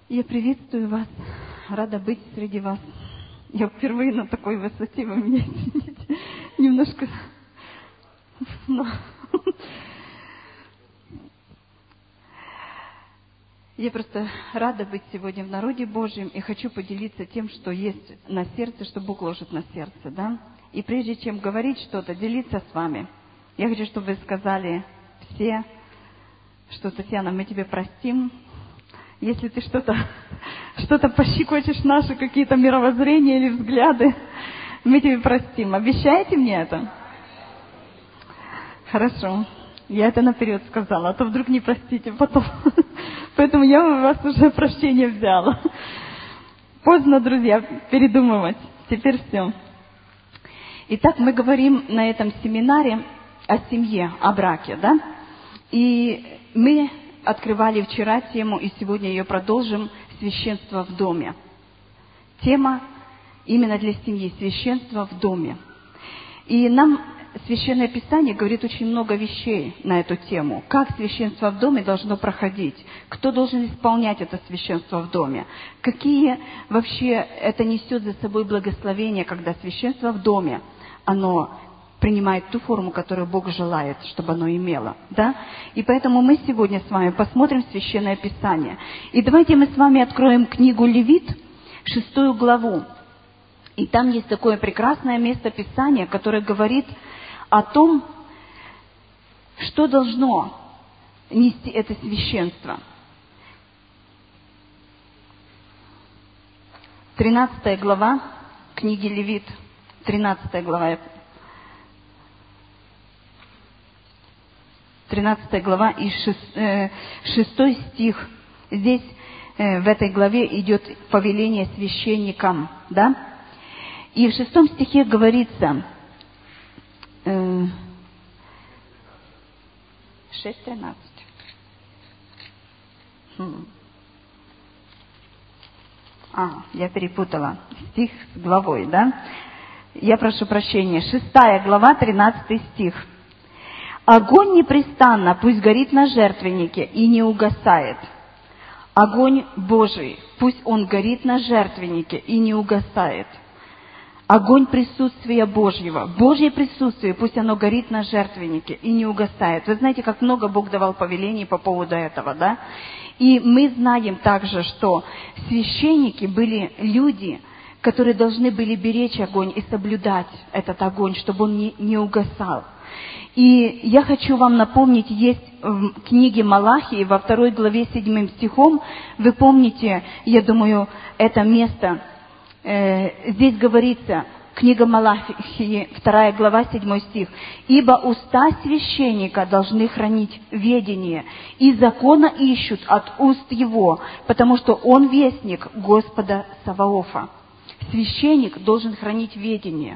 Я приветствую вас, рада быть среди вас. Я впервые на такой высоте, вы меня извините, немножко... Я просто рада быть сегодня в народе Божьем и хочу поделиться тем, что есть на сердце, что Бог ложит на сердце, да? И прежде чем говорить что-то, делиться с вами, я хочу, чтобы вы сказали все, что, Татьяна, мы тебе простим. Если ты что-то пощекочешь наши какие-то мировоззрения или взгляды, мы тебе простим. Обещаете мне это? Хорошо. Я это наперед сказала, а то вдруг не простите потом. Поэтому я у вас уже прощение взяла. Поздно, друзья, передумывать. Теперь все. Итак, мы говорим на этом семинаре о семье, о браке, да? И мы открывали вчера тему, и сегодня ее продолжим, священство в доме. Тема именно для семьи, священство в доме. И нам Священное Писание говорит очень много вещей на эту тему. Как священство в доме должно проходить? Кто должен исполнять это священство в доме? Какие вообще это несет за собой благословения, когда священство в доме, оно принимает ту форму, которую Бог желает, чтобы оно имело. Да? И поэтому мы сегодня с вами посмотрим Священное Писание. И давайте мы с вами откроем книгу Левит, 6 главу. И там есть такое прекрасное место Писания, которое говорит о том, что должно нести это священство. 13 глава книги Левит, 13 глава, 13 глава и 6 стих. Здесь в этой главе идет повеление священникам, да? И в 6 стихе говорится, 6:13. Я перепутала стих с главой, да? Я прошу прощения. 6 глава, 13 стих. «Огонь непрестанно пусть горит на жертвеннике и не угасает. Огонь Божий, пусть он горит на жертвеннике и не угасает. Огонь присутствия Божьего, Божье присутствие, пусть оно горит на жертвеннике и не угасает». Вы знаете, как много Бог давал повелений по поводу этого, да? И мы знаем также, что священники были люди, которые должны были беречь огонь и соблюдать этот огонь, чтобы он не угасал. И я хочу вам напомнить, есть в книге Малахии, во 2 главе 7 стихом, вы помните, я думаю, это место, здесь говорится, книга Малахии, 2 глава, 7 стих. «Ибо уста священника должны хранить ведение, и закона ищут от уст его, потому что он вестник Господа Саваофа». Священник должен хранить ведение.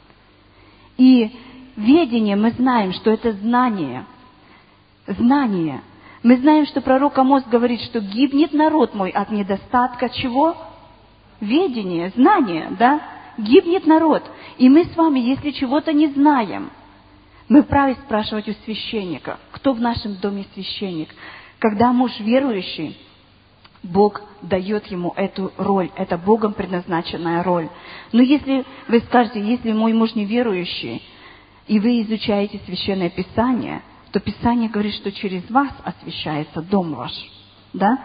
И ведение, мы знаем, что это знание. Знание. Мы знаем, что пророк Амос говорит, что гибнет народ мой от недостатка чего? Ведение, знание, да? Гибнет народ. И мы с вами, если чего-то не знаем, мы вправе спрашивать у священника, кто в нашем доме священник. Когда муж верующий, Бог дает ему эту роль, это Богом предназначенная роль. Но если вы скажете, если мой муж неверующий, и вы изучаете Священное Писание, то Писание говорит, что через вас освящается дом ваш. Да?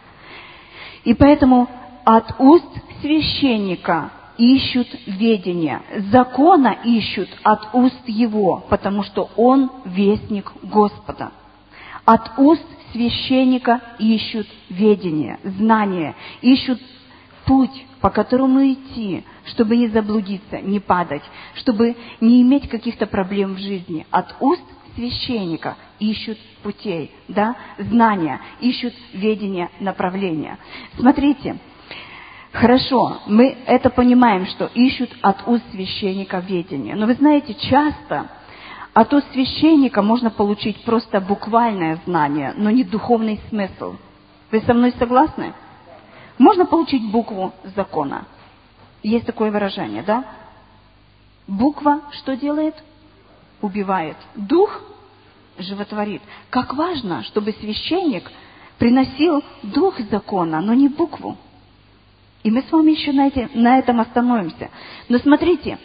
И поэтому от уст священника ищут ведение, закона ищут от уст его, потому что он вестник Господа. От уст священника ищут ведение, знание, ищут путь, по которому идти, чтобы не заблудиться, не падать, чтобы не иметь каких-то проблем в жизни. От уст священника ищут путей, да, знания, ищут ведение, направления. Смотрите, хорошо, мы это понимаем, что ищут от уст священника ведение. Но вы знаете, часто от уст священника можно получить просто буквальное знание, но не духовный смысл. Вы со мной согласны? Можно получить букву закона. Есть такое выражение, да? Буква что делает? Убивает. Дух животворит. Как важно, чтобы священник приносил дух закона, но не букву. И мы с вами еще на этом остановимся. Но смотрите,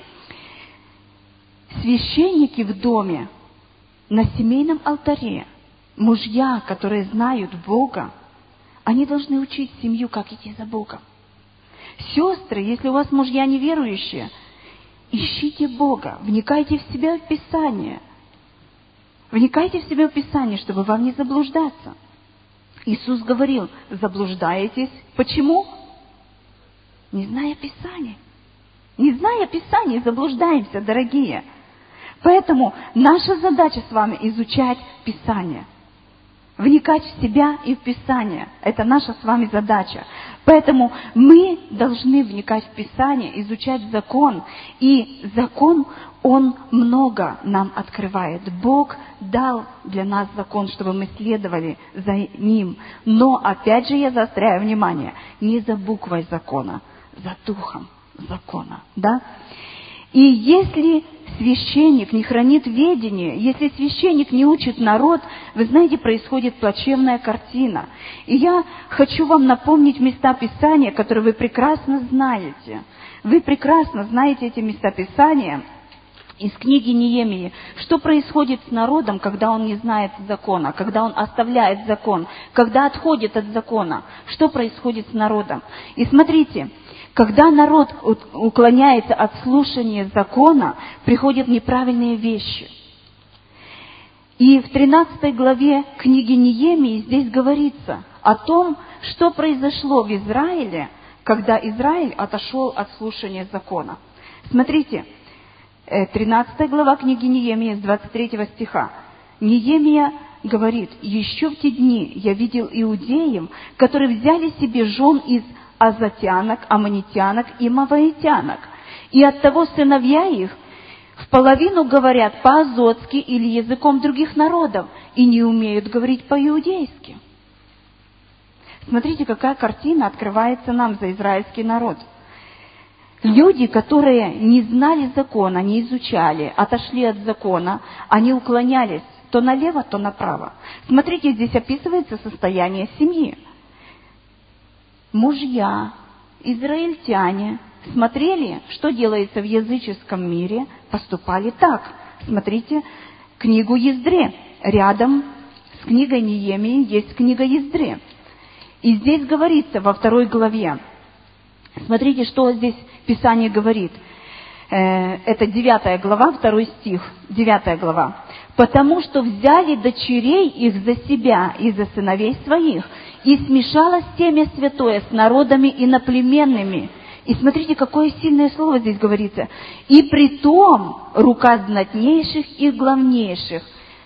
священники в доме, на семейном алтаре, мужья, которые знают Бога, они должны учить семью, как идти за Богом. Сестры, если у вас мужья неверующие, ищите Бога, вникайте в себя в Писание. Вникайте в себя в Писание, чтобы вам не заблуждаться. Иисус говорил, заблуждаетесь. Почему? Не зная Писания. Не зная Писания, заблуждаемся, дорогие. Поэтому наша задача с вами изучать Писание. Вникать в себя и в Писание. Это наша с вами задача. Поэтому мы должны вникать в Писание, изучать закон. И закон, он много нам открывает. Бог дал для нас закон, чтобы мы следовали за ним. Но, опять же, я заостряю внимание, не за буквой закона, за духом закона. Да? И если священник не хранит ведение, если священник не учит народ, вы знаете, происходит плачевная картина. И я хочу вам напомнить места Писания, которые вы прекрасно знаете. Вы прекрасно знаете эти места Писания из книги Неемии. Что происходит с народом, когда он не знает закона, когда он оставляет закон, когда отходит от закона? Что происходит с народом? И смотрите, когда народ уклоняется от слушания закона, приходят неправильные вещи. И в 13 главе книги Неемии здесь говорится о том, что произошло в Израиле, когда Израиль отошел от слушания закона. Смотрите, 13 глава книги Неемии с 23 стиха. Неемия говорит, «Еще в те дни я видел иудеев, которые взяли себе жен из азатянок, аммонитянок и маваитянок, и оттого сыновья их в половину говорят по-азотски или языком других народов и не умеют говорить по-иудейски». Смотрите, какая картина открывается нам за израильский народ. Люди, которые не знали закона, не изучали, отошли от закона, они уклонялись то налево, то направо. Смотрите, здесь описывается состояние семьи. Мужья, израильтяне смотрели, что делается в языческом мире, поступали так. Смотрите книгу Ездре. Рядом с книгой Неемии есть книга Ездре. И здесь говорится во 2 главе. Смотрите, что здесь Писание говорит. Это 9 глава, 2 стих, 9 глава. «Потому что взяли дочерей их за себя и за сыновей своих, и смешалось семя святое с народами иноплеменными». И смотрите, какое сильное слово здесь говорится. «И притом рука знатнейших и главнейших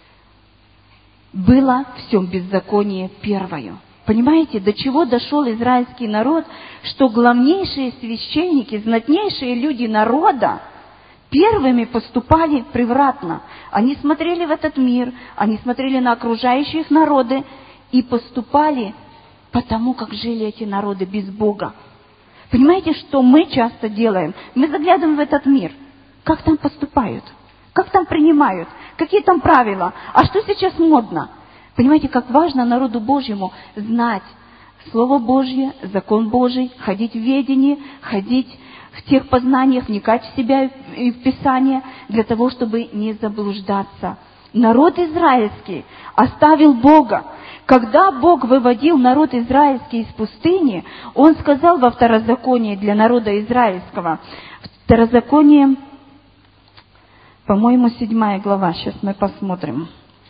было в всем беззаконии первою». Понимаете, до чего дошел израильский народ, что главнейшие священники, знатнейшие люди народа первыми поступали превратно. Они смотрели в этот мир, они смотрели на окружающие их народы и поступали потому, как жили эти народы без Бога. Понимаете, что мы часто делаем? Мы заглядываем в этот мир. Как там поступают? Как там принимают? Какие там правила? А что сейчас модно? Понимаете, как важно народу Божьему знать Слово Божье, закон Божий, ходить в ведении, ходить в тех познаниях, вникать в себя и в Писание, для того, чтобы не заблуждаться. Народ израильский оставил Бога. Когда Бог выводил народ израильский из пустыни, Он сказал во Второзаконии для народа израильского, Второзаконие, по-моему, 7 глава, сейчас мы посмотрим.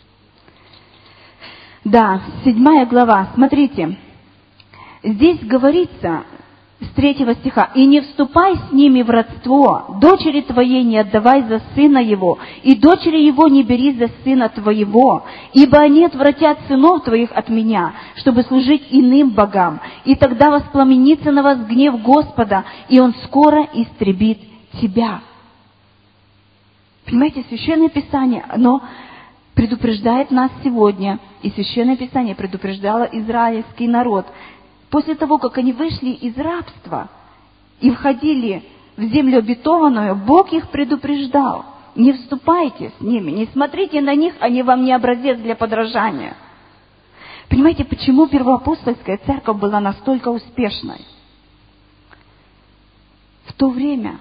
Да, 7 глава, смотрите, здесь говорится с 3 стиха, «И не вступай с ними в родство, дочери твоей не отдавай за сына его, и дочери его не бери за сына твоего, ибо они отвратят сынов твоих от меня, чтобы служить иным богам, и тогда воспламенится на вас гнев Господа, и Он скоро истребит тебя». Понимаете, Священное Писание, оно предупреждает нас сегодня, и Священное Писание предупреждало израильский народ. После того, как они вышли из рабства и входили в землю обетованную, Бог их предупреждал. Не вступайте с ними, не смотрите на них, они вам не образец для подражания. Понимаете, почему первоапостольская церковь была настолько успешной? В то время,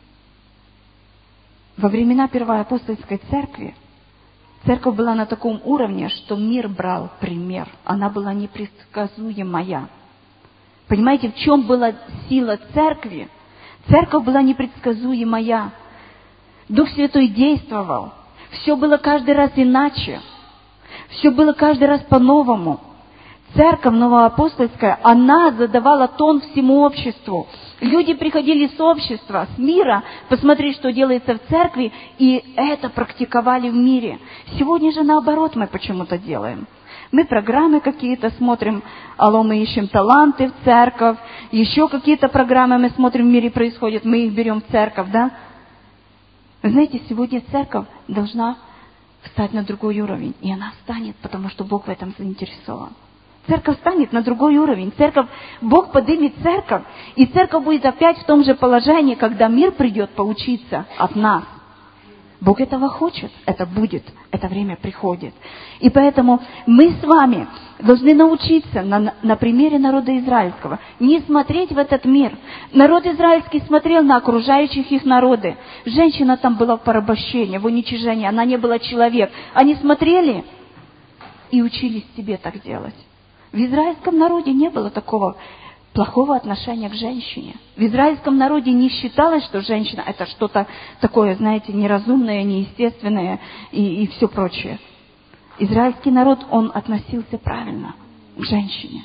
во времена первоапостольской церкви, церковь была на таком уровне, что мир брал пример. Она была непредсказуемая. Понимаете, в чем была сила церкви? Церковь была непредсказуемая. Дух Святой действовал. Все было каждый раз иначе. Все было каждый раз по-новому. Церковь новоапостольская, она задавала тон всему обществу. Люди приходили с общества, с мира, посмотреть, что делается в церкви, и это практиковали в мире. Сегодня же наоборот мы почему-то делаем. Мы программы какие-то смотрим, алло, мы ищем таланты в церковь, еще какие-то программы мы смотрим в мире происходят, мы их берем в церковь, да? Вы знаете, сегодня церковь должна встать на другой уровень, и она встанет, потому что Бог в этом заинтересован. Церковь станет на другой уровень. Бог поднимет церковь, и церковь будет опять в том же положении, когда мир придет поучиться от нас. Бог этого хочет, это будет, это время приходит. И поэтому мы с вами должны научиться на примере народа израильского не смотреть в этот мир. Народ израильский смотрел на окружающих их народы. Женщина там была в порабощении, в уничижении, она не была человек. Они смотрели и учились себе так делать. В израильском народе не было такого плохого отношения к женщине. В израильском народе не считалось, что женщина это что-то такое, знаете, неразумное, неестественное и все прочее. Израильский народ, он относился правильно к женщине.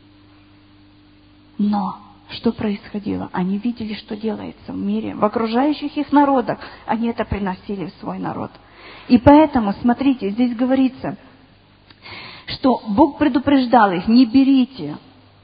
Но что происходило? Они видели, что делается в мире, в окружающих их народах. Они это приносили в свой народ. И поэтому, смотрите, здесь говорится, что Бог предупреждал их: не берите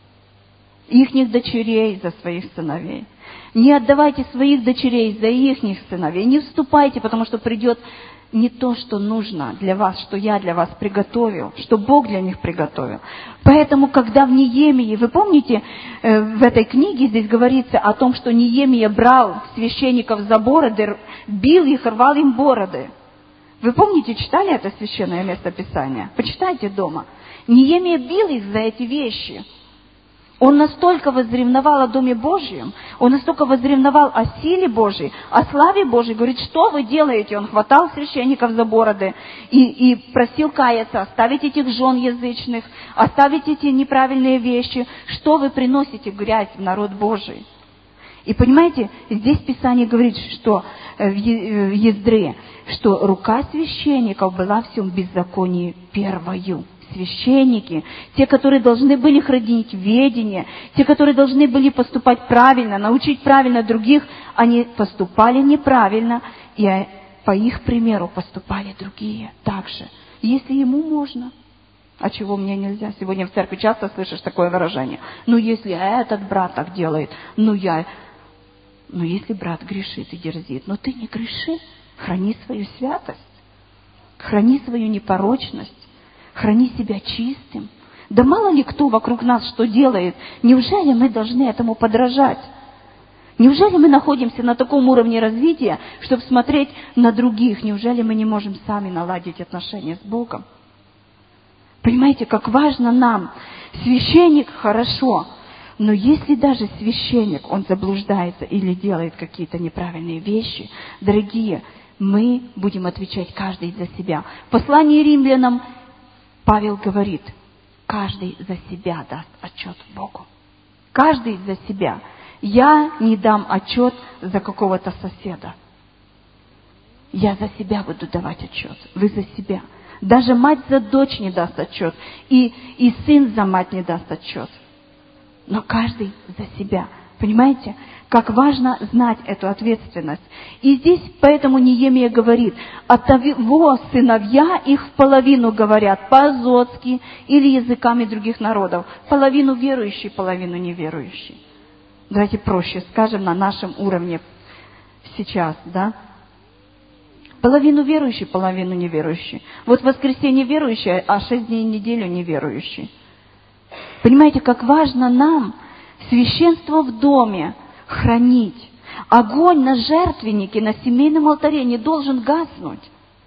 ихних дочерей за своих сыновей, не отдавайте своих дочерей за ихних сыновей, не вступайте, потому что придет не то, что нужно для вас, что я для вас приготовил, что Бог для них приготовил. Поэтому, когда в Неемии, вы помните, в этой книге здесь говорится о том, что Неемия брал священников за бороды, бил их, рвал им бороды. Вы помните, читали это священное местописание? Почитайте дома. Неемия бил их за эти вещи. Он настолько возревновал о Доме Божьем, он настолько возревновал о силе Божьей, о славе Божьей. Говорит, что вы делаете? Он хватал священников за бороды и просил каяться, оставить этих жен язычных, оставить эти неправильные вещи. Что вы приносите грязь в народ Божий? И понимаете, здесь Писание говорит, что в Ездре, что рука священников была в всем беззаконии первою. Священники, те, которые должны были хранить ведение, те, которые должны были поступать правильно, научить правильно других, они поступали неправильно, и по их примеру поступали другие также. Если ему можно, а чего мне нельзя? Сегодня в церкви часто слышишь такое выражение. Ну, если этот брат так делает, ну, если брат грешит и дерзит, но ты не греши, храни свою святость, храни свою непорочность, храни себя чистым. Да мало ли кто вокруг нас что делает. Неужели мы должны этому подражать? Неужели мы находимся на таком уровне развития, чтобы смотреть на других? Неужели мы не можем сами наладить отношения с Богом? Понимаете, как важно нам. Священник хорошо, но если даже священник, он заблуждается или делает какие-то неправильные вещи, дорогие, мы будем отвечать каждый за себя. В послании римлянам Павел говорит, каждый за себя даст отчет Богу. Каждый за себя. Я не дам отчет за какого-то соседа. Я за себя буду давать отчет. Вы за себя. Даже мать за дочь не даст отчет. И сын за мать не даст отчет. Но каждый за себя. Понимаете, как важно знать эту ответственность. И здесь поэтому Неемия говорит, от того сыновья их в половину говорят по-азотски или языками других народов. Половину верующие, половину неверующие. Давайте проще скажем на нашем уровне сейчас, да? Половину верующие, половину неверующие. Вот в воскресенье верующие, а 6 дней в неделю неверующие. Понимаете, как важно нам священство в доме хранить. Огонь на жертвеннике, на семейном алтаре не должен гаснуть.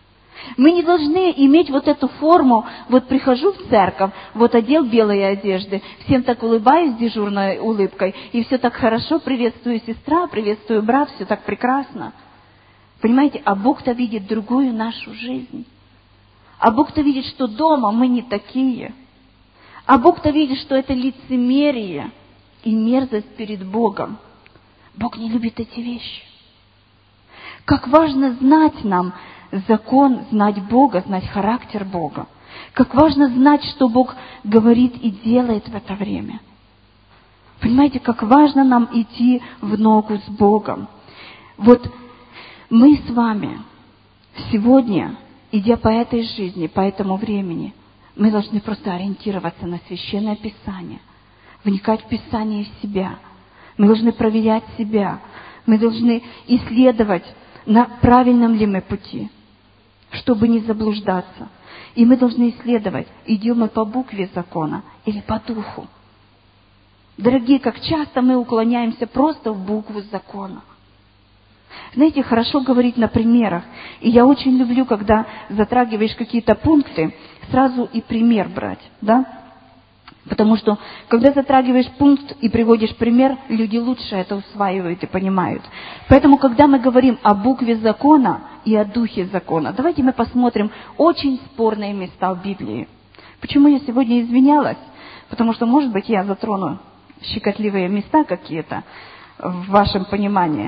Мы не должны иметь вот эту форму, вот прихожу в церковь, вот одел белые одежды, всем так улыбаюсь дежурной улыбкой, и все так хорошо, приветствую сестра, приветствую брат, все так прекрасно. Понимаете, а Бог-то видит другую нашу жизнь. А Бог-то видит, что дома мы не такие. А Бог-то видит, что это лицемерие и мерзость перед Богом. Бог не любит эти вещи. Как важно знать нам закон, знать Бога, знать характер Бога. Как важно знать, что Бог говорит и делает в это время. Понимаете, как важно нам идти в ногу с Богом. Вот мы с вами сегодня, идя по этой жизни, по этому времени, мы должны просто ориентироваться на Священное Писание, вникать в Писание и в себя. Мы должны проверять себя. Мы должны исследовать, на правильном ли мы пути, чтобы не заблуждаться. И мы должны исследовать, идем мы по букве закона или по духу. Дорогие, как часто мы уклоняемся просто в букву закона. Знаете, хорошо говорить на примерах. И я очень люблю, когда затрагиваешь какие-то пункты, сразу и пример брать, да? Потому что, когда затрагиваешь пункт и приводишь пример, люди лучше это усваивают и понимают. Поэтому, когда мы говорим о букве закона и о духе закона, давайте мы посмотрим очень спорные места в Библии. Почему я сегодня извинялась? Потому что, может быть, я затрону щекотливые места какие-то в вашем понимании.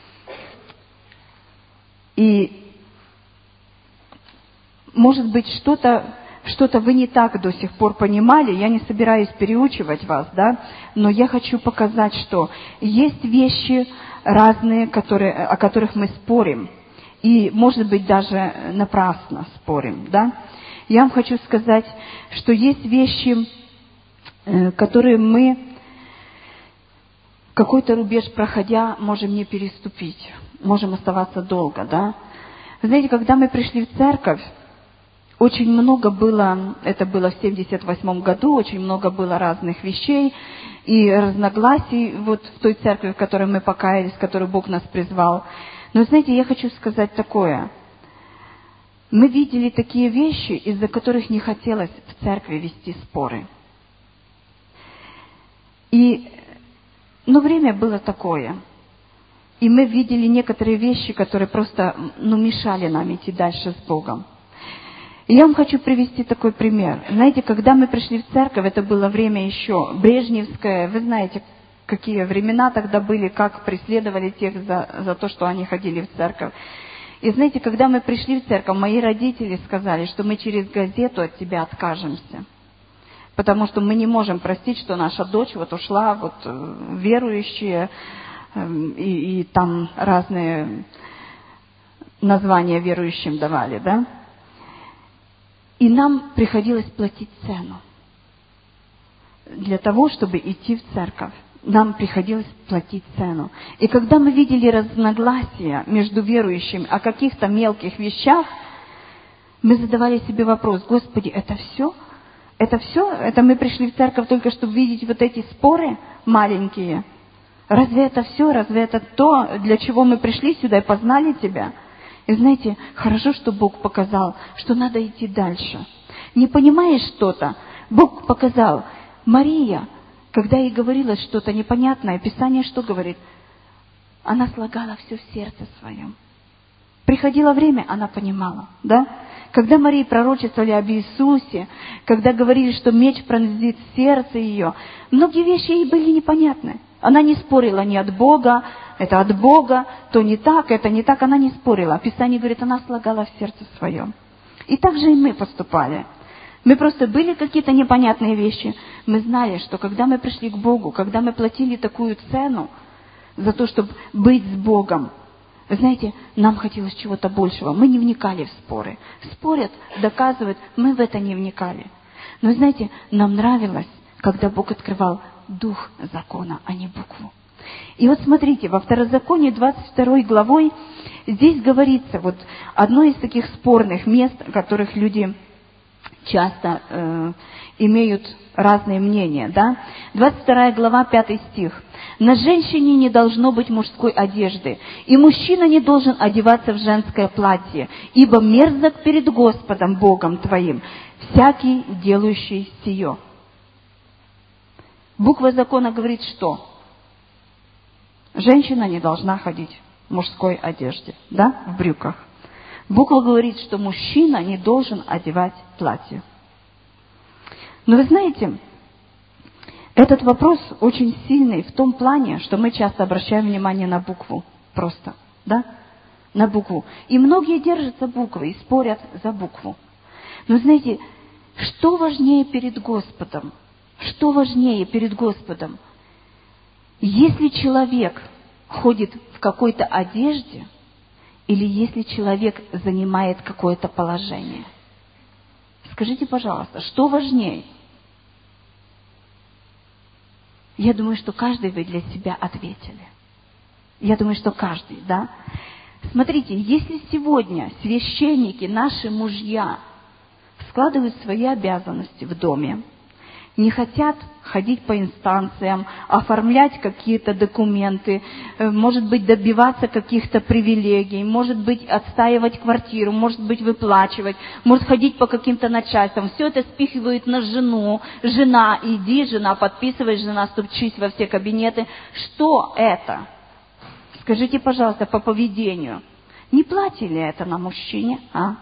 И, может быть, что-то вы не так до сих пор понимали, я не собираюсь переучивать вас, да, но я хочу показать, что есть вещи разные, о которых мы спорим, и, может быть, даже напрасно спорим, да. Я вам хочу сказать, что есть вещи, которые мы, какой-то рубеж проходя, можем не переступить, можем оставаться долго, да. Вы знаете, когда мы пришли в церковь, очень много было, это было в 1978 году, очень много было разных вещей и разногласий вот в той церкви, в которой мы покаялись, в которую Бог нас призвал. Но, знаете, я хочу сказать такое. Мы видели такие вещи, из-за которых не хотелось в церкви вести споры. Но время было такое. И мы видели некоторые вещи, которые просто мешали нам идти дальше с Богом. И я вам хочу привести такой пример. Знаете, когда мы пришли в церковь, это было время еще брежневское. Вы знаете, какие времена тогда были, как преследовали тех за то, что они ходили в церковь. И знаете, когда мы пришли в церковь, мои родители сказали, что мы через газету от тебя откажемся. Потому что мы не можем простить, что наша дочь вот ушла, вот верующие, и там разные названия верующим давали, да? И нам приходилось платить цену. Для того, чтобы идти в церковь, нам приходилось платить цену. И когда мы видели разногласия между верующими о каких-то мелких вещах, мы задавали себе вопрос: Господи, это все? Это все? Это мы пришли в церковь только чтобы видеть вот эти споры маленькие? Разве это все? Разве это то, для чего мы пришли сюда и познали Тебя? И знаете, хорошо, что Бог показал, что надо идти дальше. Не понимаешь что-то? Бог показал. Мария, когда ей говорилось что-то непонятное, Писание что говорит? Она слагала все в сердце своем. Приходило время, она понимала, да? Когда Марии пророчествовали об Иисусе, когда говорили, что меч пронзит сердце ее, многие вещи ей были непонятны. Она не спорила ни от Бога, это от Бога, то не так, это не так, она не спорила. Писание говорит, она слагала в сердце своем. И так же и мы поступали. Мы просто были какие-то непонятные вещи. Мы знали, что когда мы пришли к Богу, когда мы платили такую цену за то, чтобы быть с Богом, вы знаете, нам хотелось чего-то большего. Мы не вникали в споры. Спорят, доказывают, мы в это не вникали. Но, знаете, нам нравилось, когда Бог открывал дух закона, а не букву. И вот смотрите, во Второзаконии 22 главой здесь говорится, вот одно из таких спорных мест, о которых люди часто имеют разные мнения, да? 22 глава, 5 стих. На женщине не должно быть мужской одежды, и мужчина не должен одеваться в женское платье, ибо мерзок перед Господом Богом твоим всякий, делающий сие». Буква закона говорит, что женщина не должна ходить в мужской одежде, да, в брюках. Буква говорит, что мужчина не должен одевать платье. Но вы знаете, этот вопрос очень сильный в том плане, что мы часто обращаем внимание на букву просто, да, на букву. И многие держатся буквы и спорят за букву. Но знаете, что важнее перед Господом? Что важнее перед Господом? Если человек ходит в какой-то одежде, или если человек занимает какое-то положение? Скажите, пожалуйста, что важнее? Я думаю, что каждый вы для себя ответили. Я думаю, что каждый, да? Смотрите, если сегодня священники, наши мужья, складывают свои обязанности в доме, не хотят ходить по инстанциям, оформлять какие-то документы, может быть, добиваться каких-то привилегий, может быть, отстаивать квартиру, может быть, выплачивать, может ходить по каким-то начальствам. Все это спихивают на жену. Жена, иди, жена, подписывай, жена, стучись во все кабинеты. Что это? Скажите, пожалуйста, по поведению. Не платье ли это на мужчине, а?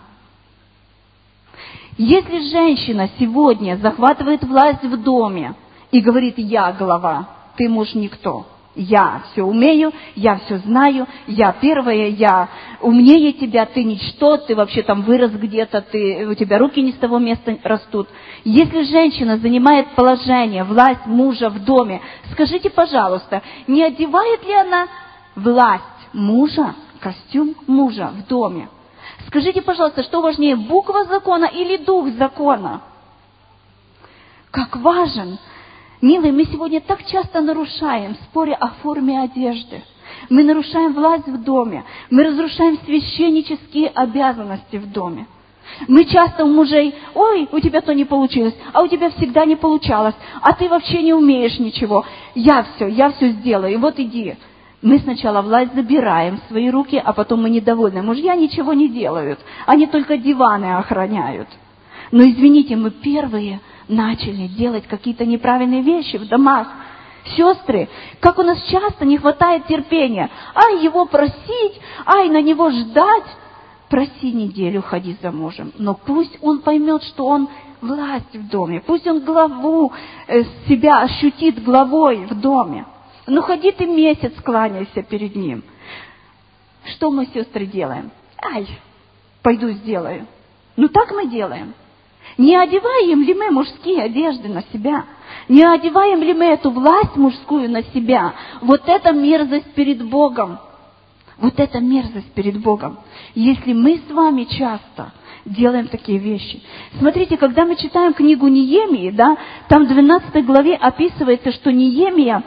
Если женщина сегодня захватывает власть в доме и говорит: «Я глава, ты муж никто, я все умею, я все знаю, я первая, я умнее тебя, ты ничто, ты вообще там вырос где-то, у тебя руки не с того места растут». Если женщина занимает положение, власть мужа в доме, скажите, пожалуйста, не одевает ли она власть мужа, костюм мужа в доме? Скажите, пожалуйста, что важнее, буква закона или дух закона? Как важен! Милые, мы сегодня так часто нарушаем, споря о форме одежды. Мы нарушаем власть в доме. Мы разрушаем священнические обязанности в доме. Мы часто у мужей: «Ой, у тебя то не получилось, а у тебя всегда не получалось, а ты вообще не умеешь ничего. Я все сделаю, вот иди». Мы сначала власть забираем в свои руки, а потом мы недовольны. Мужья ничего не делают, они только диваны охраняют. Но извините, мы первые начали делать какие-то неправильные вещи в домах. Сестры, как у нас часто не хватает терпения. Ай, его просить, ай, на него ждать. Проси неделю, ходи за мужем. Но пусть он поймет, что он власть в доме. Пусть он главу себя ощутит главой в доме. Ну, ходи ты месяц, кланяйся перед ним. Что мы, сестры, делаем? Ай, пойду сделаю. Ну, так мы делаем. Не одеваем ли мы мужские одежды на себя? Не одеваем ли мы эту власть мужскую на себя? Вот это мерзость перед Богом. Вот это мерзость перед Богом. Если мы с вами часто делаем такие вещи. Смотрите, когда мы читаем книгу Неемии, да, там в 12 главе описывается, что Неемия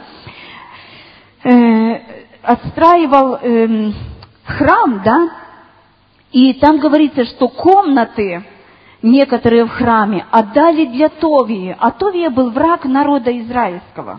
отстраивал храм, да, и там говорится, что комнаты некоторые в храме отдали для Товии, а Товия был враг народа израильского.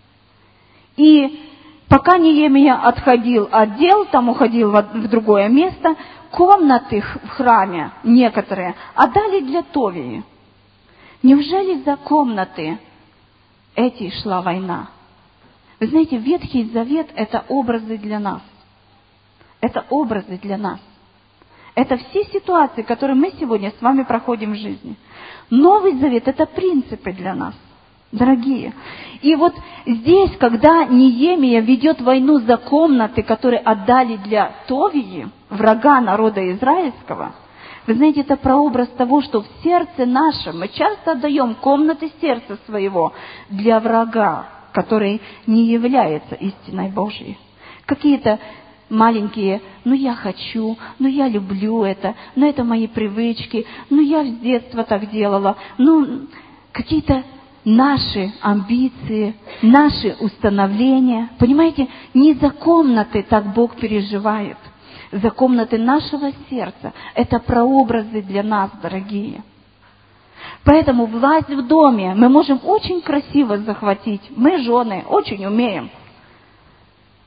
И пока Неемия отходил от дел, там уходил в другое место, комнаты в храме некоторые отдали для Товии. Неужели за комнаты эти шла война? Вы знаете, Ветхий Завет – это образы для нас. Это образы для нас. Это все ситуации, которые мы сегодня с вами проходим в жизни. Новый Завет – это принципы для нас, дорогие. И вот здесь, когда Неемия ведет войну за комнаты, которые отдали для Товии, врага народа израильского, вы знаете, это прообраз того, что в сердце нашем мы часто отдаем комнаты сердца своего для врага, который не является истиной Божьей. Какие-то маленькие: ну я хочу, ну я люблю это, ну это мои привычки, ну я с детства так делала, ну какие-то наши амбиции, наши установления. Понимаете, не за комнаты так Бог переживает, за комнаты нашего сердца. Это прообразы для нас, дорогие. Поэтому власть в доме мы можем очень красиво захватить. Мы, жены, очень умеем.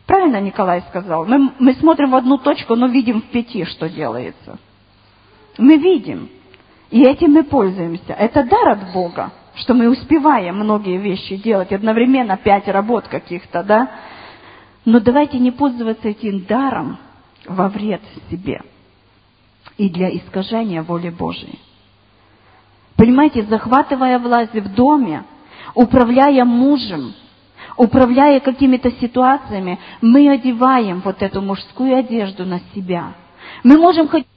Правильно Николай сказал. Мы смотрим в одну точку, но видим в 5, что делается. Мы видим. И этим мы пользуемся. Это дар от Бога, что мы успеваем многие вещи делать, одновременно 5 работ каких-то, да? Но давайте не пользоваться этим даром во вред себе и для искажения воли Божией. Понимаете, захватывая власть в доме, управляя мужем, управляя какими-то ситуациями, мы одеваем вот эту мужскую одежду на себя. Мы можем хоть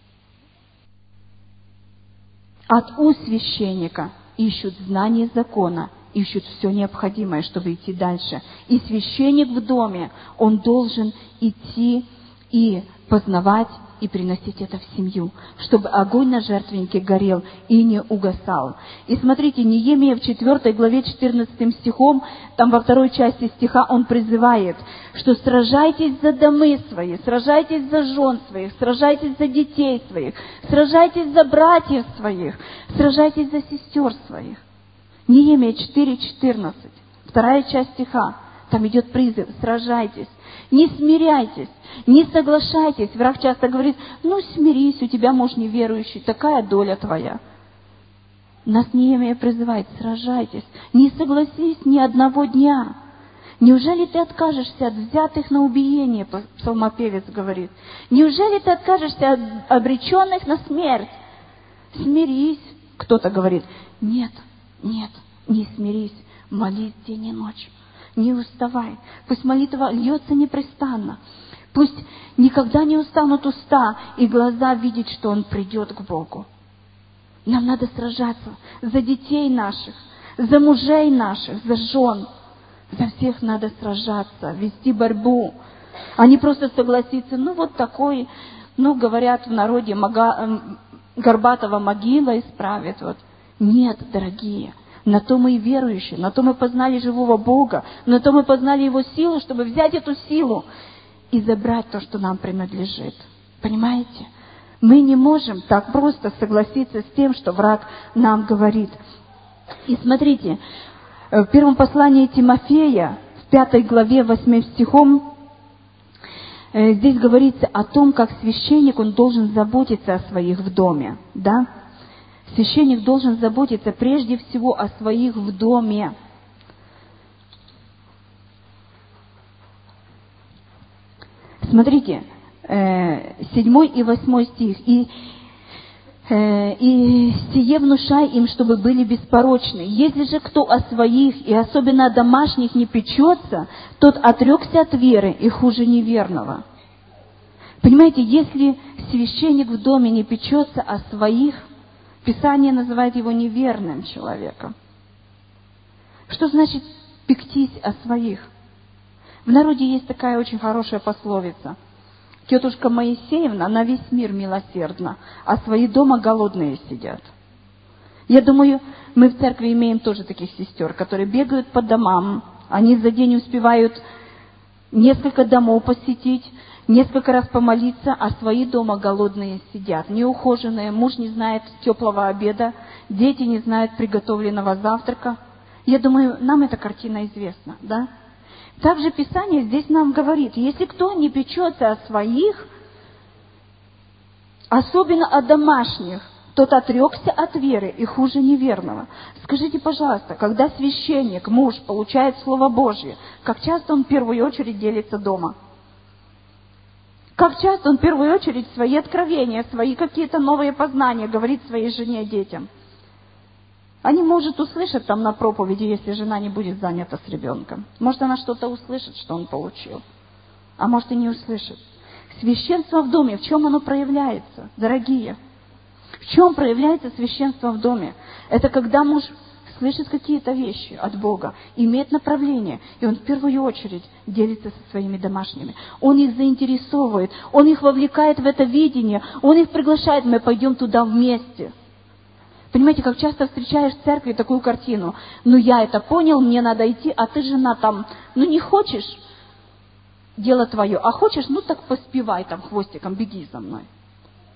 от уст священника ищут знание закона, ищут все необходимое, чтобы идти дальше. И священник в доме, он должен идти и познавать, и приносить это в семью, чтобы огонь на жертвеннике горел и не угасал. И смотрите, Неемия в 4 главе 14 стихом, там во 2 части стиха он призывает, что сражайтесь за домы свои, сражайтесь за жен своих, сражайтесь за детей своих, сражайтесь за братьев своих, сражайтесь за сестер своих. Неемия 4:14, 2 часть стиха, там идет призыв, сражайтесь, не смиряйтесь, не соглашайтесь. Враг часто говорит, ну смирись, у тебя муж неверующий, такая доля твоя. Нас Неемия призывает, сражайтесь, не согласись ни одного дня. Неужели ты откажешься от взятых на убиение, псалмопевец говорит. Неужели ты откажешься от обреченных на смерть? Смирись. Кто-то говорит, нет, не смирись, молись день и ночь. Не уставай. Пусть молитва льется непрестанно. Пусть никогда не устанут уста и глаза видеть, что Он придет к Богу. Нам надо сражаться за детей наших, за мужей наших, за жен. За всех надо сражаться, вести борьбу. А не просто согласиться, ну вот такой, ну говорят в народе, горбатого могила исправит. Вот. Нет, дорогие. На то мы и верующие, на то мы познали живого Бога, на то мы познали Его силу, чтобы взять эту силу и забрать то, что нам принадлежит. Понимаете? Мы не можем так просто согласиться с тем, что враг нам говорит. И смотрите, в первом послании Тимофея, в 5 главе 8 стихом, здесь говорится о том, как священник, он должен заботиться о своих в доме, да? Священник должен заботиться прежде всего о своих в доме. Смотрите, 7 и 8 стих. «И сие внушай им, чтобы были беспорочны. Если же кто о своих, и особенно о домашних, не печется, тот отрекся от веры и хуже неверного». Понимаете, если священник в доме не печется о своих, Писание называет его неверным человеком. Что значит пектись о своих? В народе есть такая очень хорошая пословица. Тетушка Моисеевна на весь мир милосердна, а свои дома голодные сидят. Я думаю, мы в церкви имеем тоже таких сестер, которые бегают по домам. Они за день успевают несколько домов посетить, несколько раз помолиться, а свои дома голодные сидят, неухоженные, муж не знает теплого обеда, дети не знают приготовленного завтрака. Я думаю, нам эта картина известна, да? Также Писание здесь нам говорит, если кто не печется о своих, особенно о домашних, тот отрекся от веры и хуже неверного. Скажите, пожалуйста, когда священник, муж, получает Слово Божье, как часто он в первую очередь делится дома? Как часто он в первую очередь свои откровения, свои какие-то новые познания говорит своей жене и детям? Они, может, услышат там на проповеди, если жена не будет занята с ребенком. Может, она что-то услышит, что он получил. А может, и не услышит. Священство в доме, в чем оно проявляется, дорогие? В чем проявляется священство в доме? Это когда муж слышит какие-то вещи от Бога, имеет направление, и он в первую очередь делится со своими домашними. Он их заинтересовывает, он их вовлекает в это видение, он их приглашает, мы пойдем туда вместе. Понимаете, как часто встречаешь в церкви такую картину. Ну, я это понял, мне надо идти, а ты, жена, там, ну, не хочешь, дело твое, а хочешь, ну, так поспевай там хвостиком, беги за мной.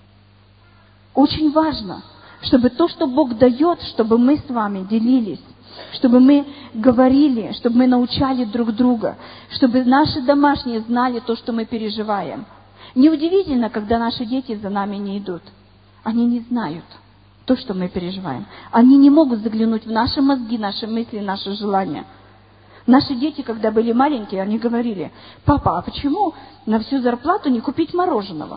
Очень важно, чтобы то, что Бог дает, чтобы мы с вами делились. чтобы мы говорили, чтобы мы научали друг друга, чтобы наши домашние знали то, что мы переживаем. Неудивительно, когда наши дети за нами не идут. Они не знают то, что мы переживаем. Они не могут заглянуть в наши мозги, наши мысли, наши желания. Наши дети, когда были маленькие, они говорили: папа, а почему на всю зарплату не купить мороженого?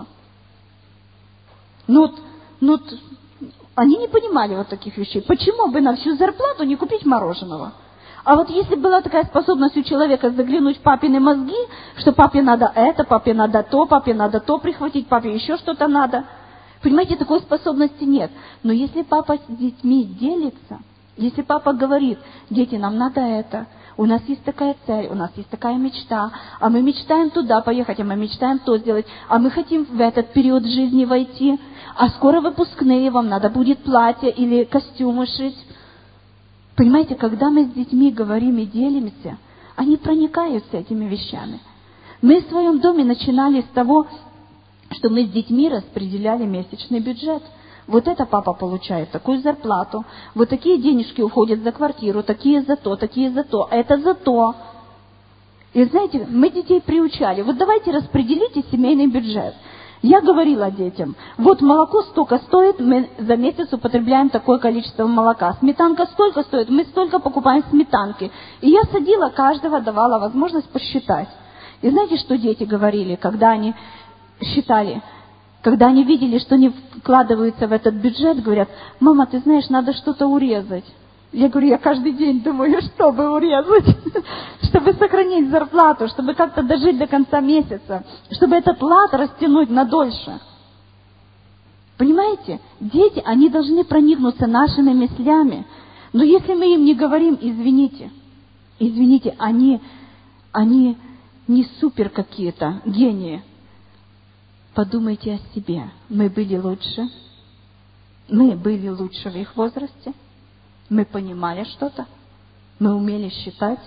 Они не понимали вот таких вещей. Почему бы на всю зарплату не купить мороженого? А вот если была такая способность у человека заглянуть в папины мозги, что папе надо это, папе надо то прихватить, папе еще что-то надо. Понимаете, такой способности нет. Но если папа с детьми делится, если папа говорит: дети, нам надо это, у нас есть такая цель, у нас есть такая мечта, а мы мечтаем туда поехать, а мы мечтаем то сделать, а мы хотим в этот период жизни войти, а скоро выпускные, вам надо будет платье или костюмы шить. Понимаете, когда мы с детьми говорим и делимся, они проникаются этими вещами. Мы в своем доме начинали с того, что мы с детьми распределяли месячный бюджет. Вот это папа получает такую зарплату, вот такие денежки уходят за квартиру, такие за то, это за то. И знаете, мы детей приучали: вот давайте распределите семейный бюджет. Я говорила детям: вот молоко столько стоит, мы за месяц употребляем такое количество молока. Сметанка столько стоит, мы столько покупаем сметанки. И я садила каждого, давала возможность посчитать. И знаете, что дети говорили, когда они считали? Когда они видели, что не вкладываются в этот бюджет, говорят: мама, ты знаешь, надо что-то урезать. Я говорю: я каждый день думаю, что бы урезать, чтобы сохранить зарплату, чтобы как-то дожить до конца месяца, чтобы этот лад растянуть на дольше. Понимаете? Дети, они должны проникнуться нашими мыслями. Но если мы им не говорим: извините, они не супер какие-то гении. Подумайте о себе. Мы были лучше в их возрасте. Мы понимали что-то. Мы умели считать.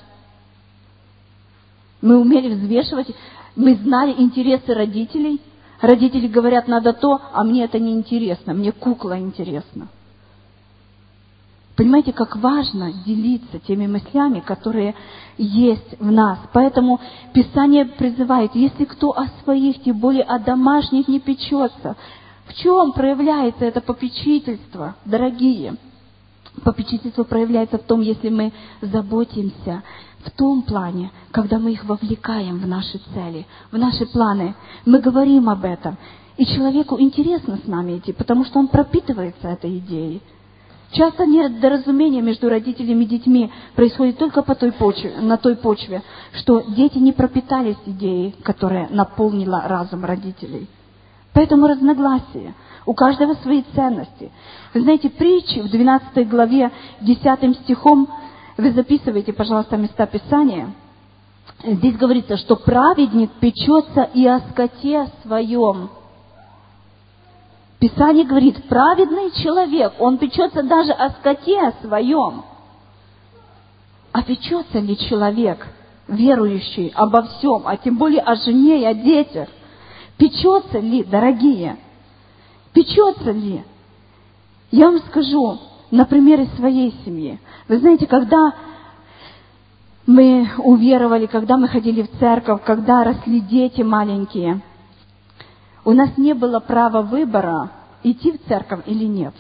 Мы умели взвешивать. Мы знали интересы родителей. Родители говорят: надо то, а мне это не интересно. Мне кукла интересна. Понимаете, как важно делиться теми мыслями, которые есть в нас. Поэтому Писание призывает: если кто о своих, тем более о домашних, не печется. В чем проявляется это попечительство, дорогие? Попечительство проявляется в том, если мы заботимся, в том плане, когда мы их вовлекаем в наши цели, в наши планы. Мы говорим об этом. И человеку интересно с нами идти, потому что он пропитывается этой идеей. Часто недоразумение между родителями и детьми происходит только на той почве, что дети не пропитались идеей, которая наполнила разум родителей. Поэтому разногласия. У каждого свои ценности. Вы знаете, притчи в 12 главе 10 стихом, вы записывайте, пожалуйста, места Писания. Здесь говорится, что праведник печется и о скоте своем. Писание говорит: праведный человек, он печется даже о скоте своем. А печется ли человек, верующий, обо всем, а тем более о жене и о детях? Печется ли, дорогие? Печется ли? Я вам скажу на примере своей семьи. Вы знаете, когда мы уверовали, когда мы ходили в церковь, когда росли дети маленькие, у нас не было права выбора, идти в церковь или нет.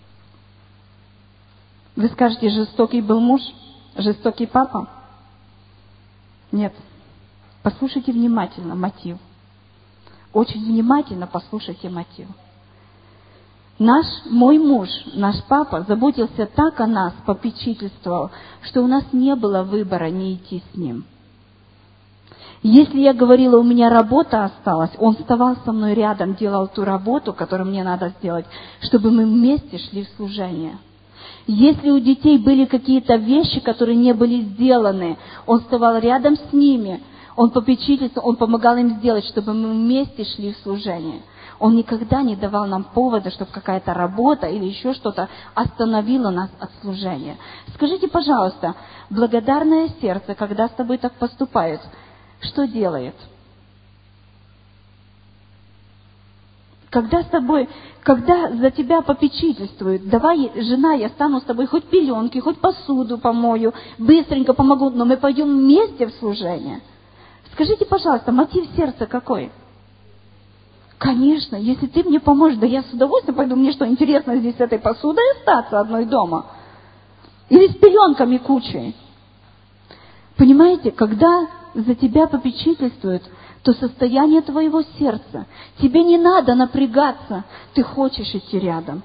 Вы скажете: жестокий был муж, жестокий папа? Нет. Послушайте внимательно мотив. Очень внимательно послушайте мотив. Мой муж, наш папа, заботился так о нас, попечительствовал, что у нас не было выбора не идти с ним. Если я говорила: у меня работа осталась, он вставал со мной рядом, делал ту работу, которую мне надо сделать, чтобы мы вместе шли в служение. Если у детей были какие-то вещи, которые не были сделаны, он вставал рядом с ними, он попечительствовал, он помогал им сделать, чтобы мы вместе шли в служение. Он никогда не давал нам повода, чтобы какая-то работа или еще что-то остановило нас от служения. Скажите, пожалуйста, благодарное сердце, когда с тобой так поступают, что делает? когда за тебя попечительствуют, давай, жена, я стану с тобой хоть пеленки, хоть посуду помою, быстренько помогу, но мы пойдем вместе в служение. Скажите, пожалуйста, мотив сердца какой? Конечно, если ты мне поможешь, да я с удовольствием пойду, мне что, интересно здесь с этой посудой остаться одной дома? Или с пеленками кучей? Понимаете, когда за тебя попечительствуют, то состояние твоего сердца, тебе не надо напрягаться, ты хочешь идти рядом.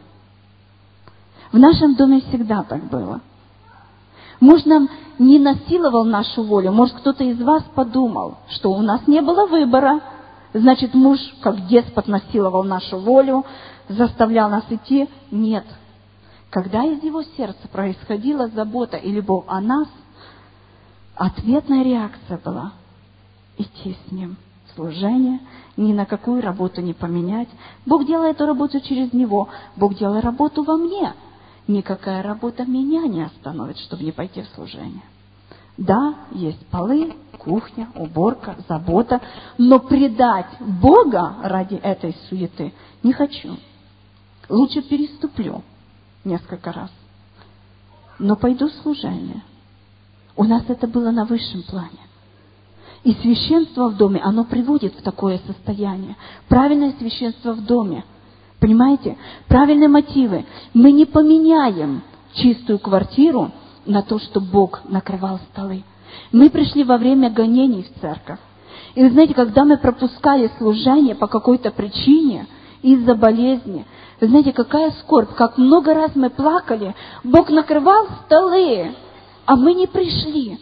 В нашем доме всегда так было. Муж нам не насиловал нашу волю. Может, кто-то из вас подумал, что у нас не было выбора. Значит, муж, как деспот, насиловал нашу волю, заставлял нас идти. Нет. Когда из его сердца происходила забота и любовь о нас, ответная реакция была идти с ним в служение, ни на какую работу не поменять. Бог делает эту работу через него. Бог делает работу во мне. Никакая работа меня не остановит, чтобы не пойти в служение. Да, есть полы, кухня, уборка, забота, но предать Бога ради этой суеты не хочу. Лучше переступлю несколько раз, но пойду в служение. У нас это было на высшем плане. И священство в доме, оно приводит в такое состояние. Правильное священство в доме. Понимаете? Правильные мотивы. Мы не поменяем чистую квартиру на то, что Бог накрывал столы. Мы пришли во время гонений в церковь. И вы знаете, когда мы пропускали служение по какой-то причине, из-за болезни, вы знаете, какая скорбь, как много раз мы плакали, Бог накрывал столы, а мы не пришли.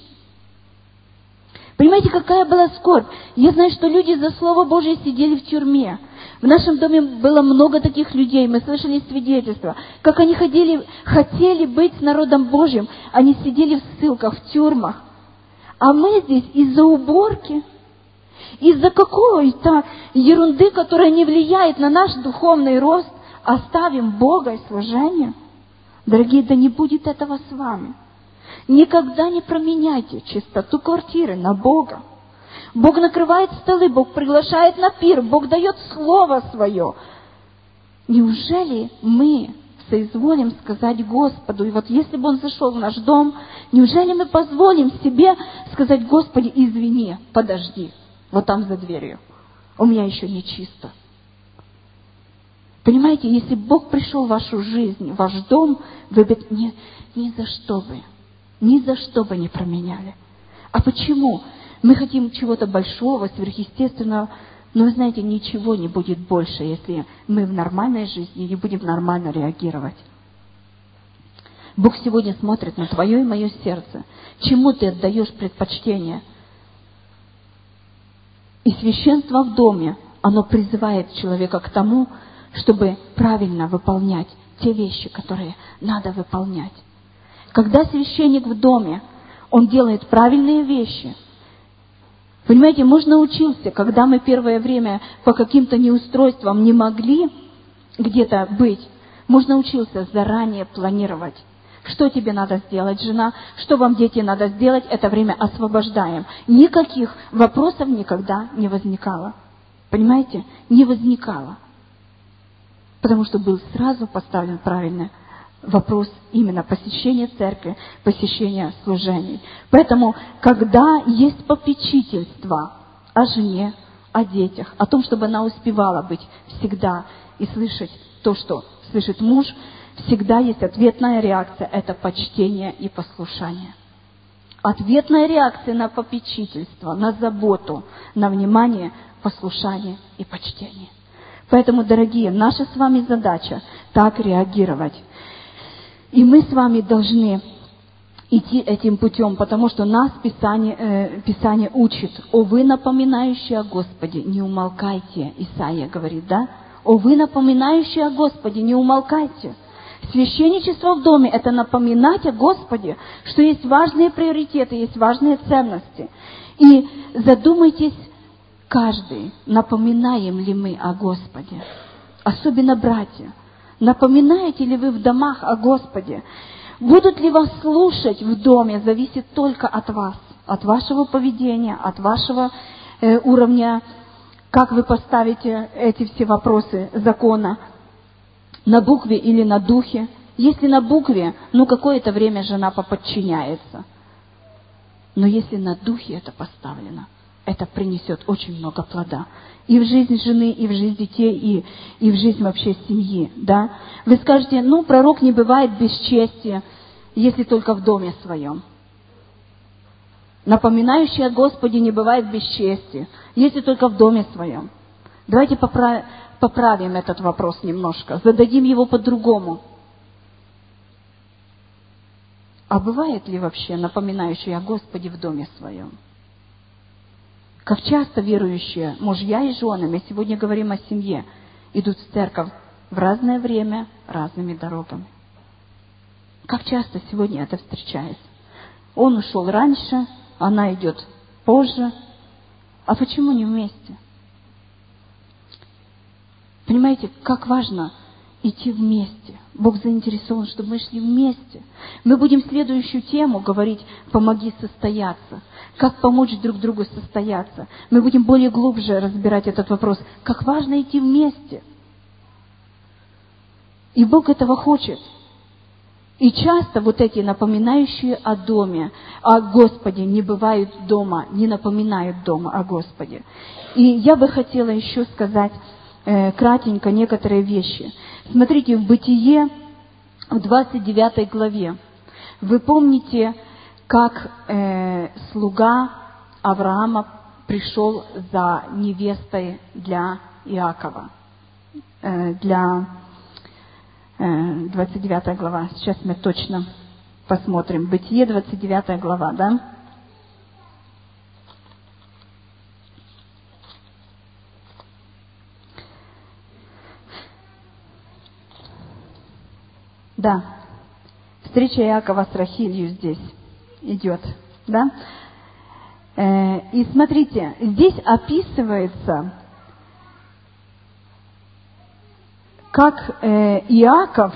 Понимаете, какая была скорбь? Я знаю, что люди за Слово Божие сидели в тюрьме. В нашем доме было много таких людей, мы слышали свидетельства, как они хотели быть с народом Божьим, они сидели в ссылках, в тюрьмах. А мы здесь из-за уборки, из-за какой-то ерунды, которая не влияет на наш духовный рост, оставим Бога и служение. Дорогие, да не будет этого с вами. Никогда не променяйте чистоту квартиры на Бога. Бог накрывает столы, Бог приглашает на пир, Бог дает Слово Свое. Неужели мы соизволим сказать Господу, и вот если бы Он зашел в наш дом, неужели мы позволим себе сказать: Господи, извини, подожди, вот там за дверью, у меня еще не чисто. Понимаете, если Бог пришел в вашу жизнь, в ваш дом, вы бы ни за что бы не променяли. А почему? Мы хотим чего-то большого, сверхъестественного, но вы знаете, ничего не будет больше, если мы в нормальной жизни не будем нормально реагировать. Бог сегодня смотрит на твое и мое сердце. Чему ты отдаешь предпочтение? И священство в доме, оно призывает человека к тому, чтобы правильно выполнять те вещи, которые надо выполнять. Когда священник в доме, он делает правильные вещи. Понимаете, муж научился, когда мы первое время по каким-то неустройствам не могли где-то быть, муж научился заранее планировать. Что тебе надо сделать, жена? Что вам, дети, надо сделать? Это время освобождаем. Никаких вопросов никогда не возникало. Понимаете? Не возникало. Потому что был сразу поставлен правильный вопрос именно посещения церкви, посещения служений. Поэтому, когда есть попечительство о жене, о детях, о том, чтобы она успевала быть всегда и слышать то, что слышит муж, всегда есть ответная реакция – это почтение и послушание. Ответная реакция на попечительство, на заботу, на внимание, послушание и почтение. Поэтому, дорогие, наша с вами задача так реагировать. И мы с вами должны идти этим путем, потому что нас Писание учит. «О вы, напоминающие о Господе, не умолкайте», Исаия говорит, да? «О вы, напоминающие о Господе, не умолкайте». Священничество в доме – это напоминать о Господе, что есть важные приоритеты, есть важные ценности. И задумайтесь каждый, напоминаем ли мы о Господе. Особенно братья. Напоминаете ли вы в домах о Господе? Будут ли вас слушать в доме, зависит только от вас, от вашего поведения, от вашего уровня Как вы поставите эти все вопросы закона? На букве или на духе? Если на букве, какое-то время жена поподчиняется. Но если на духе это поставлено, это принесет очень много плода. И в жизнь жены, и в жизнь детей, и в жизнь вообще семьи. Да? Вы скажете, пророк не бывает бесчестия, если только в доме своем. Напоминающий о Господе не бывает бесчестия, если только в доме своем. Давайте поправим этот вопрос немножко, зададим его по-другому. А бывает ли вообще напоминающий о Господе в доме своем? Как часто верующие мужья и жены, мы сегодня говорим о семье, идут в церковь в разное время, разными дорогами. Как часто сегодня это встречается? Он ушел раньше, она идет позже. А почему не вместе? Понимаете, как важно идти вместе. Бог заинтересован, чтобы мы шли вместе. Мы будем следующую тему говорить «Помоги состояться». Как помочь друг другу состояться. Мы будем более глубже разбирать этот вопрос. Как важно идти вместе. И Бог этого хочет. И часто вот эти напоминающие о доме, о Господе, не бывают дома, не напоминают дома о Господе. И я бы хотела еще сказать кратенько некоторые вещи. Смотрите, в Бытие, в 29 главе, вы помните, как слуга Авраама пришел за невестой для Иакова, для 29 глава. Сейчас мы точно посмотрим. Бытие, 29 глава, да? Да. Встреча Иакова с Рахилью здесь идет, да? И смотрите, здесь описывается, как Иаков,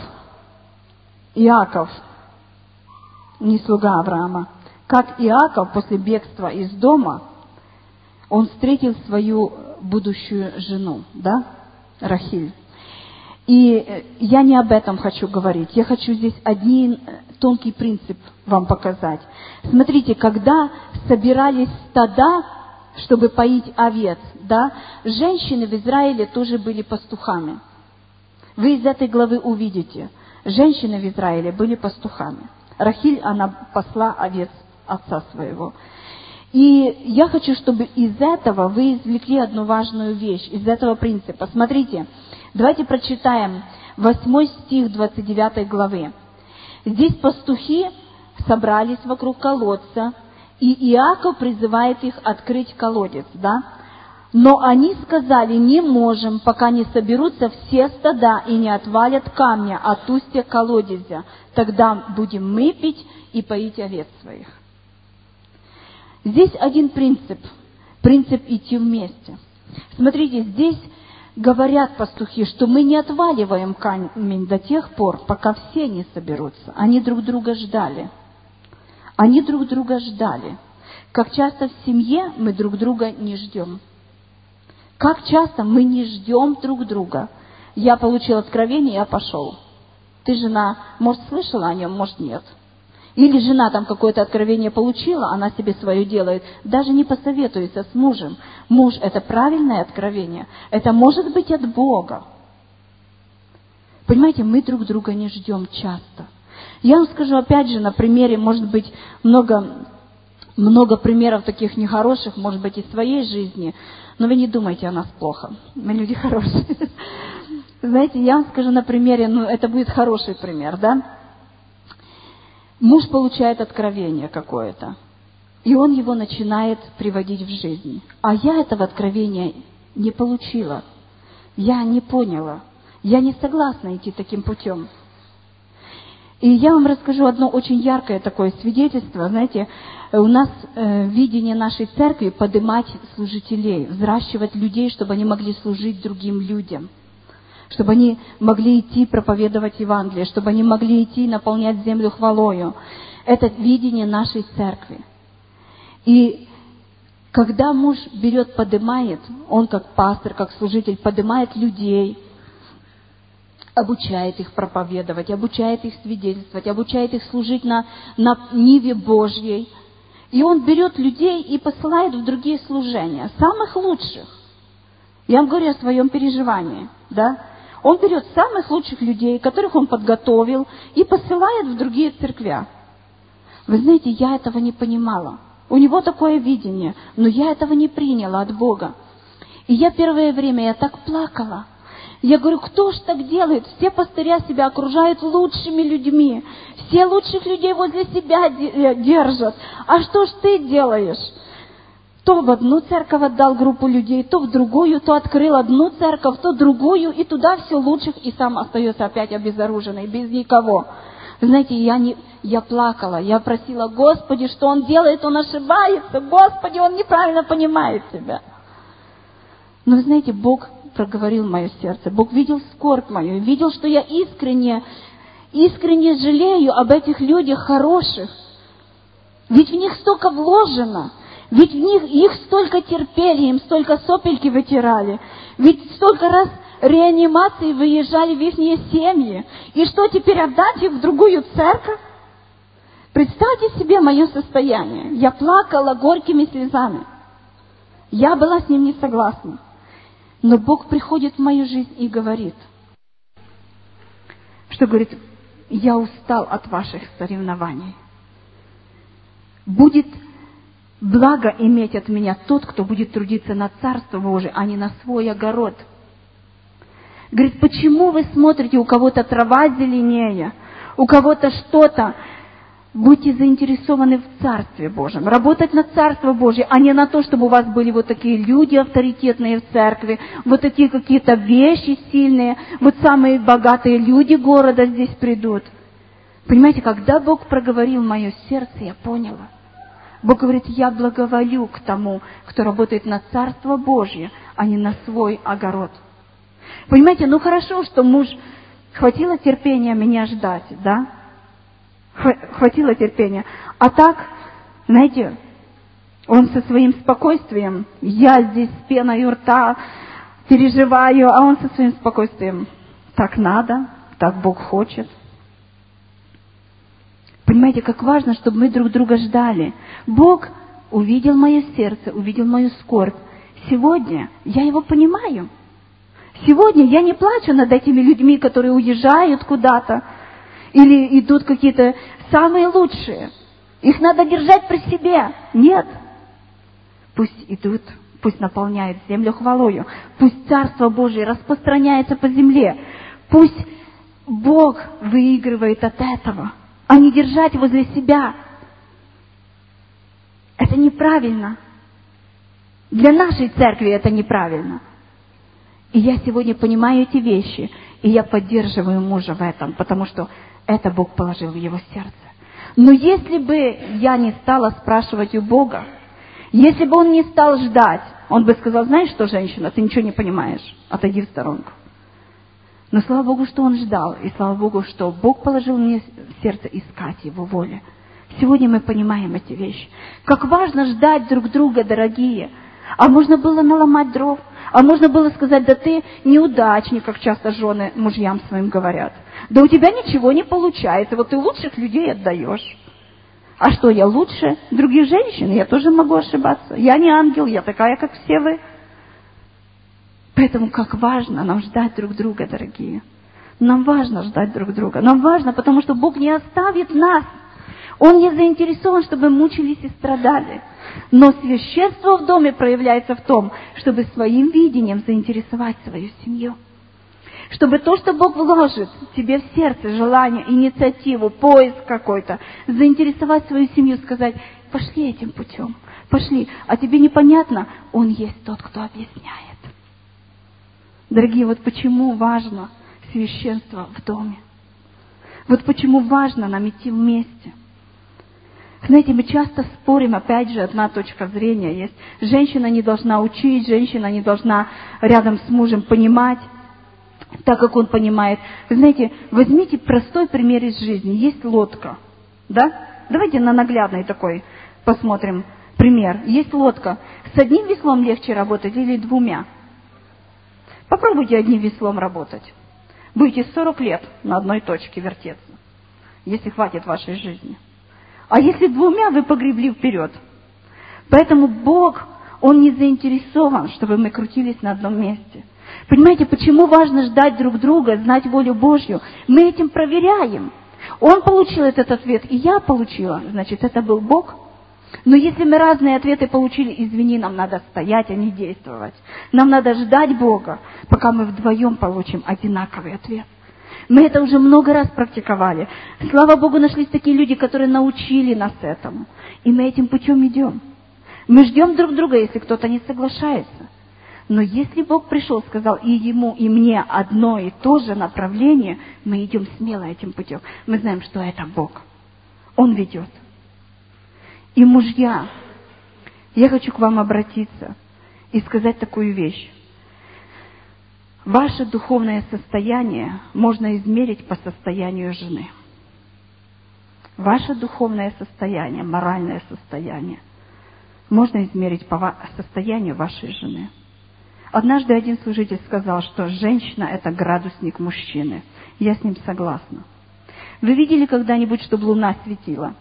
не слуга Авраама, как Иаков после бегства из дома, он встретил свою будущую жену, да, Рахиль. И я не об этом хочу говорить. Я хочу здесь один тонкий принцип вам показать. Смотрите, когда собирались стада, чтобы поить овец, да, женщины в Израиле тоже были пастухами. Вы из этой главы увидите, женщины в Израиле были пастухами. Рахиль, она пасла овец отца своего. И я хочу, чтобы из этого вы извлекли одну важную вещь, из этого принципа. Смотрите, давайте прочитаем 8 стих 29 главы. Здесь пастухи собрались вокруг колодца, и Иаков призывает их открыть колодец, да? Но они сказали: не можем, пока не соберутся все стада и не отвалят камня от устья колодезя. Тогда будем мы пить и поить овец своих. Здесь один принцип идти вместе. Смотрите, здесь говорят пастухи, что мы не отваливаем камень до тех пор, пока все не соберутся. Они друг друга ждали. Как часто в семье мы друг друга не ждем. Как часто мы не ждем друг друга. Я получил откровение, я пошел. Ты, жена, может, слышала о нем, может, нет. Или жена там какое-то откровение получила, она себе свое делает, даже не посоветуется с мужем. Муж – это правильное откровение, это может быть от Бога. Понимаете, мы друг друга не ждем часто. Я вам скажу опять же на примере, может быть, много примеров таких нехороших, может быть, из своей жизни, но вы не думайте о нас плохо, мы люди хорошие. Знаете, я вам скажу на примере, это будет хороший пример, да? Муж получает откровение какое-то, и он его начинает приводить в жизнь. А я этого откровения не получила, я не поняла, я не согласна идти таким путем. И я вам расскажу одно очень яркое такое свидетельство. Знаете, у нас видение нашей церкви поднимать служителей, взращивать людей, чтобы они могли служить другим людям, чтобы они могли идти проповедовать Евангелие, чтобы они могли идти наполнять землю хвалою. Это видение нашей церкви. И Когда муж берет, поднимает, он как пастор, как служитель, поднимает людей, обучает их проповедовать, обучает их свидетельствовать, обучает их служить на ниве Божьей. И он берет людей и посылает в другие служения, самых лучших. Я вам говорю о своем переживании, да? Он берет самых лучших людей, которых он подготовил, и посылает в другие церкви. Вы знаете, я этого не понимала. У него такое видение, но я этого не приняла от Бога. И я первое время, я так плакала. Я говорю, кто ж так делает? Все пастыря себя окружают лучшими людьми. Все лучших людей возле себя держат. А что ж ты делаешь? То в одну церковь отдал группу людей, то в другую, то открыл одну церковь, то другую, и туда все лучших, и сам остается опять обезоруженный, без никого. Вы знаете, я плакала, я просила, Господи, что он делает, он ошибается, Господи, он неправильно понимает тебя. Но вы знаете, Бог проговорил мое сердце, Бог видел скорбь мою, видел, что я искренне жалею об этих людях хороших. Ведь в них столько вложено, ведь их столько терпели, им столько сопельки вытирали, ведь столько раз реанимации выезжали в их семьи. И что, теперь отдать их в другую церковь? Представьте себе мое состояние. Я плакала горькими слезами. Я была с ним не согласна. Но Бог приходит в мою жизнь и говорит, что говорит, я устал от ваших соревнований. Будет благо иметь от меня тот, кто будет трудиться на Царство Божие, а не на свой огород. Говорит, почему вы смотрите, у кого-то трава зеленее, у кого-то что-то? Будьте заинтересованы в Царстве Божьем, работать на Царство Божье, а не на то, чтобы у вас были вот такие люди авторитетные в церкви, вот такие какие-то вещи сильные, вот самые богатые люди города здесь придут. Понимаете, когда Бог проговорил мое сердце, я поняла. Бог говорит, я благоволю к тому, кто работает на Царство Божье, а не на свой огород. Понимаете, хорошо, что муж хватило терпения меня ждать, да? Хватило терпения. А так, знаете, он со своим спокойствием, я здесь с пеной у рта переживаю, а он со своим спокойствием, так надо, так Бог хочет. Понимаете, как важно, чтобы мы друг друга ждали. Бог увидел мое сердце, увидел мою скорбь. Сегодня я его понимаю. Сегодня я не плачу над этими людьми, которые уезжают куда-то или идут какие-то самые лучшие. Их надо держать при себе. Нет. Пусть идут, пусть наполняют землю хвалою. Пусть Царство Божие распространяется по земле. Пусть Бог выигрывает от этого, а не держать возле себя. Это неправильно. Для нашей церкви это неправильно. И я сегодня понимаю эти вещи, и я поддерживаю мужа в этом, потому что это Бог положил в его сердце. Но если бы я не стала спрашивать у Бога, если бы он не стал ждать, он бы сказал, знаешь что, женщина, ты ничего не понимаешь, отойди в сторонку. Но слава Богу, что он ждал, и слава Богу, что Бог положил мне в сердце искать его воли. Сегодня мы понимаем эти вещи. Как важно ждать друг друга, дорогие. А можно было наломать дров, а можно было сказать, да ты неудачник, как часто жены мужьям своим говорят. Да у тебя ничего не получается, вот ты лучших людей отдаешь. А что, я лучше других женщин? Я тоже могу ошибаться. Я не ангел, я такая, как все вы. Поэтому как важно нам ждать друг друга, дорогие. Нам важно ждать друг друга. Нам важно, потому что Бог не оставит нас. Он не заинтересован, чтобы мучились и страдали. Но священство в доме проявляется в том, чтобы своим видением заинтересовать свою семью. Чтобы то, что Бог вложит тебе в сердце, желание, инициативу, поиск какой-то, заинтересовать свою семью, сказать, пошли этим путем, пошли. А тебе непонятно? Он есть тот, кто объясняет. Дорогие, вот почему важно священство в доме. Вот почему важно нам идти вместе. Знаете, мы часто спорим, опять же, одна точка зрения есть. Женщина не должна учить, женщина не должна рядом с мужем понимать, так как он понимает. Вы знаете, возьмите простой пример из жизни. Есть лодка, да? Давайте на наглядный такой посмотрим пример. Есть лодка. С одним веслом легче работать или двумя? Попробуйте одним веслом работать. Будете 40 лет на одной точке вертеться, если хватит вашей жизни. А если двумя, вы погребли вперед. Поэтому Бог, Он не заинтересован, чтобы мы крутились на одном месте. Понимаете, почему важно ждать друг друга, знать волю Божью? Мы этим проверяем. Он получил этот ответ, и я получила. Значит, это был Бог. Но если мы разные ответы получили, извини, нам надо стоять, а не действовать. Нам надо ждать Бога, пока мы вдвоем получим одинаковый ответ. Мы это уже много раз практиковали. Слава Богу, нашлись такие люди, которые научили нас этому. И мы этим путем идем. Мы ждем друг друга, если кто-то не соглашается. Но если Бог пришел, сказал и ему, и мне одно и то же направление, мы идем смело этим путем. Мы знаем, что это Бог. Он ведет. И мужья, я хочу к вам обратиться и сказать такую вещь. Ваше духовное состояние можно измерить по состоянию жены. Ваше духовное состояние, моральное состояние можно измерить по состоянию вашей жены. Однажды один служитель сказал, что женщина – это градусник мужчины. Я с ним согласна. Вы видели когда-нибудь, чтобы луна светила?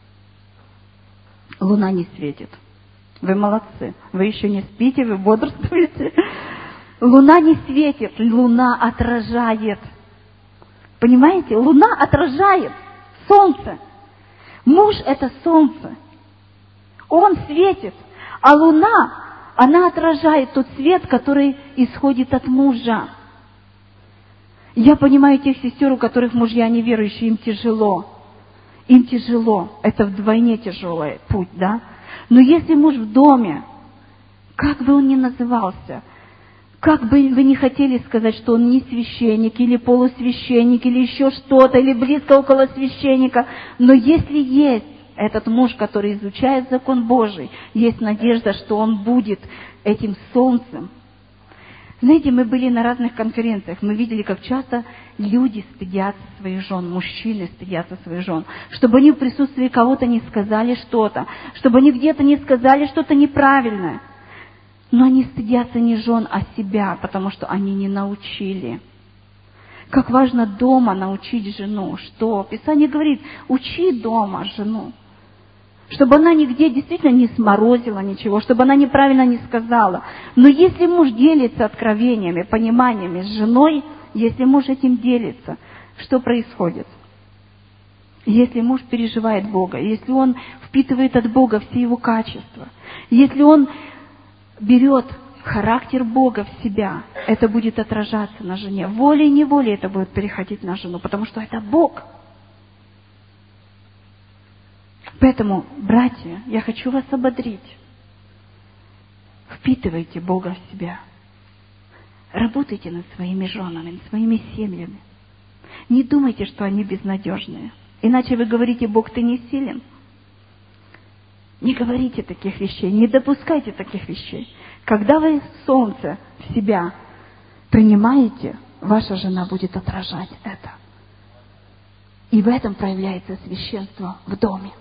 Луна не светит. Вы молодцы. Вы еще не спите, вы бодрствуете. Луна не светит, луна отражает. Понимаете? Луна отражает солнце. Муж – это солнце. Он светит. А луна, она отражает тот свет, который исходит от мужа. Я понимаю тех сестер, у которых мужья неверующие, им тяжело. Им тяжело. Это вдвойне тяжелый путь, да? Но если муж в доме, как бы он ни назывался, как бы вы ни хотели сказать, что он не священник, или полусвященник, или еще что-то, или близко около священника, но если есть этот муж, который изучает закон Божий, есть надежда, что он будет этим солнцем. Знаете, мы были на разных конференциях, мы видели, как часто люди стыдятся своих жен, мужчины стыдятся своих жен, чтобы они в присутствии кого-то не сказали что-то, чтобы они где-то не сказали что-то неправильное. Но они стыдятся не жен, а себя, потому что они не научили. Как важно дома научить жену, что Писание говорит, учи дома жену. Чтобы она нигде действительно не сморозила ничего, чтобы она неправильно не сказала. Но если муж делится откровениями, пониманиями с женой, если муж этим делится, что происходит? Если муж переживает Бога, если он впитывает от Бога все его качества, если он берет характер Бога в себя, это будет отражаться на жене. Волей-неволей это будет переходить на жену, потому что это Бог. Поэтому, братья, я хочу вас ободрить. Впитывайте Бога в себя. Работайте над своими женами, над своими семьями. Не думайте, что они безнадежные. Иначе вы говорите, Бог, ты не силен. Не говорите таких вещей, не допускайте таких вещей. Когда вы солнце в себя принимаете, ваша жена будет отражать это. И в этом проявляется священство в доме.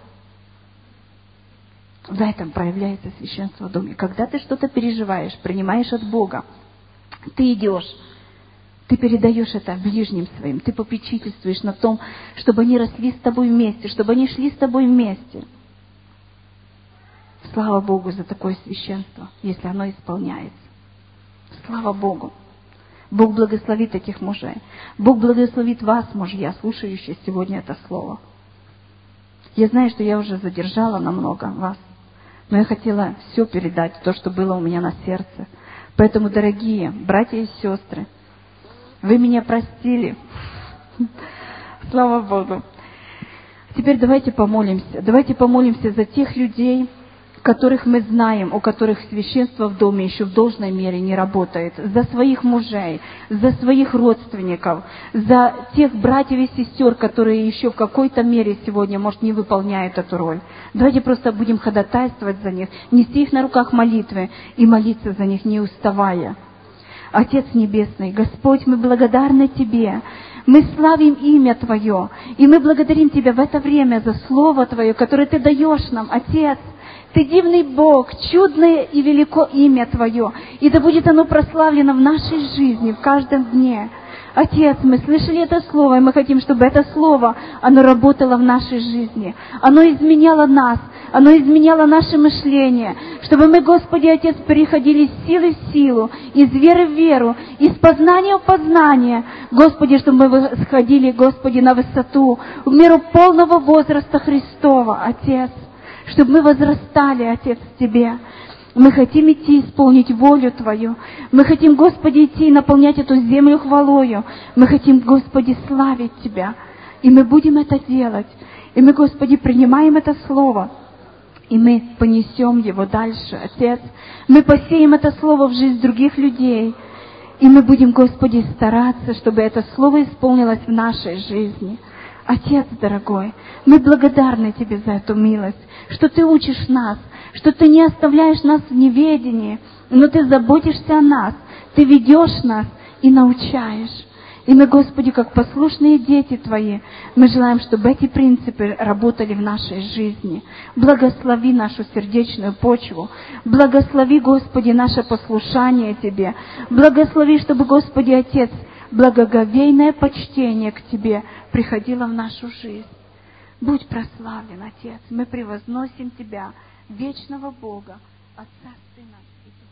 В этом проявляется священство в доме. Когда ты что-то переживаешь, принимаешь от Бога, ты идешь, ты передаешь это ближним своим, ты попечительствуешь на том, чтобы они росли с тобой вместе, чтобы они шли с тобой вместе. Слава Богу за такое священство, если оно исполняется. Слава Богу. Бог благословит таких мужей. Бог благословит вас, мужья, слушающие сегодня это слово. Я знаю, что я уже задержала намного вас, но я хотела все передать, то, что было у меня на сердце. Поэтому, дорогие братья и сестры, вы меня простили. Слава Богу. Теперь давайте помолимся. Давайте помолимся за тех людей, которых мы знаем, у которых священство в доме еще в должной мере не работает, за своих мужей, за своих родственников, за тех братьев и сестер, которые еще в какой-то мере сегодня, может, не выполняют эту роль. Давайте просто будем ходатайствовать за них, нести их на руках молитвы и молиться за них, не уставая. Отец Небесный, Господь, мы благодарны Тебе. Мы славим имя Твое, и мы благодарим Тебя в это время за Слово Твое, которое Ты даешь нам, Отец. Ты дивный Бог, чудное и велико имя Твое, и да будет оно прославлено в нашей жизни, в каждом дне. Отец, мы слышали это Слово, и мы хотим, чтобы это Слово, оно работало в нашей жизни. Оно изменяло нас, оно изменяло наше мышление, чтобы мы, Господи, Отец, переходили из силы в силу, из веры в веру, из познания в познание. Господи, чтобы мы сходили, Господи, на высоту, в меру полного возраста Христова, Отец, чтобы мы возрастали, Отец, в Тебе. Мы хотим идти исполнить волю Твою. Мы хотим, Господи, идти и наполнять эту землю хвалою. Мы хотим, Господи, славить Тебя. И мы будем это делать. И мы, Господи, принимаем это Слово. И мы понесем его дальше, Отец. Мы посеем это Слово в жизнь других людей. И мы будем, Господи, стараться, чтобы это Слово исполнилось в нашей жизни. Отец дорогой, мы благодарны Тебе за эту милость, что Ты учишь нас, что Ты не оставляешь нас в неведении, но Ты заботишься о нас, Ты ведешь нас и научаешь. И мы, Господи, как послушные дети Твои, мы желаем, чтобы эти принципы работали в нашей жизни. Благослови нашу сердечную почву. Благослови, Господи, наше послушание Тебе. Благослови, чтобы, Господи, Отец, благоговейное почтение к Тебе приходило в нашу жизнь. Будь прославлен, Отец. Мы превозносим Тебя, вечного Бога, Отца, Сына и Духа.